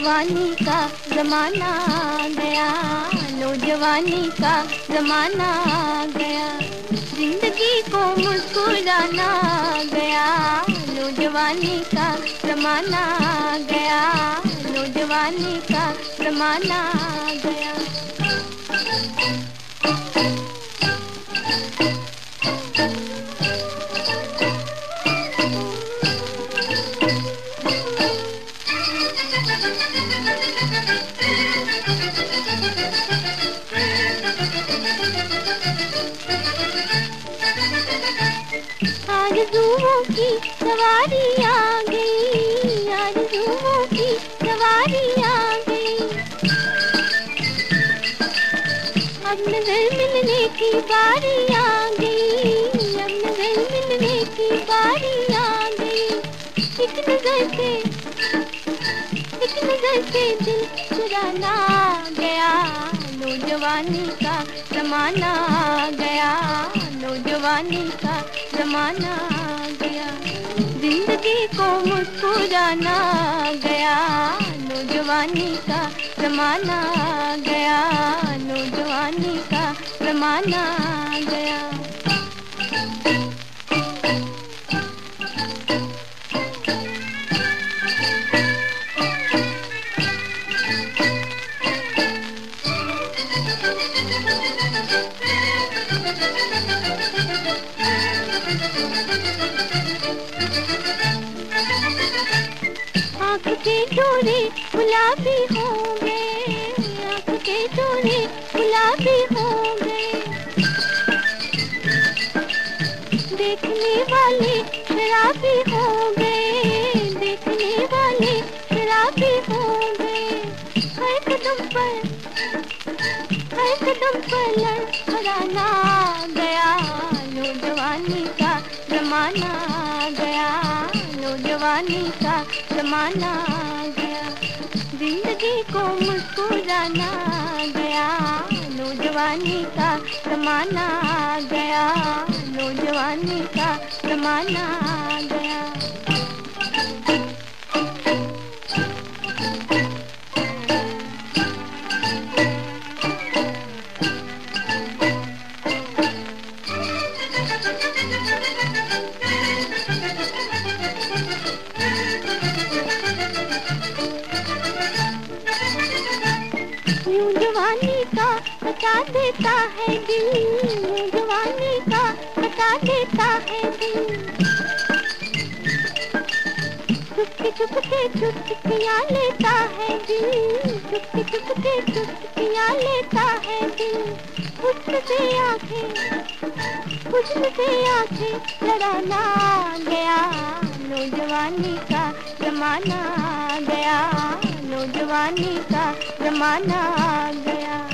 नौजवानी का जमाना गया, नौजवानी का जमाना गया, जिंदगी को मुस्कुराना गया, नौजवानी का जमाना गया, नौजवानी का जमाना गया। आरज़ुओं की सवारी आ गई, आरज़ुओं की सवारी आ गई, अब नजर मिलने की बारी आ गई, अब नजर मिलने की बारी आ गई। एक नजर से दिल चुराना गया, नौजवानी का जमाना गया, नौजवानी का जमाना गया, जिंदगी को मुस्कुराना गया, नौजवानी का जमाना गया, नौजवानी का जमाना गया। आँख के डोरे गुलाबी हो गए, आँख के डोरे गुलाबी हो गए, देखने वाले शराबी हो गए, देखने वाले शराबी हो गए। हर कदम पर लड़खड़ाना गया, नौजवानी का जमाना गया, नौजवानी का जमाना गया, जिंदगी को मुस्कुराना गया, नौजवानी का जमाना गया, नौजवानी का जमाना गया। यूं जवानी का बता देता है दिल, यूं जवानी का बता देता है दिल, चुटकियाँ लेता है दिल, चुटकियाँ लेता है दिल, हुस्न से आँखें लड़ाना गया, नौजवानी का जमाना गया, नौजवानी का जमाना गया।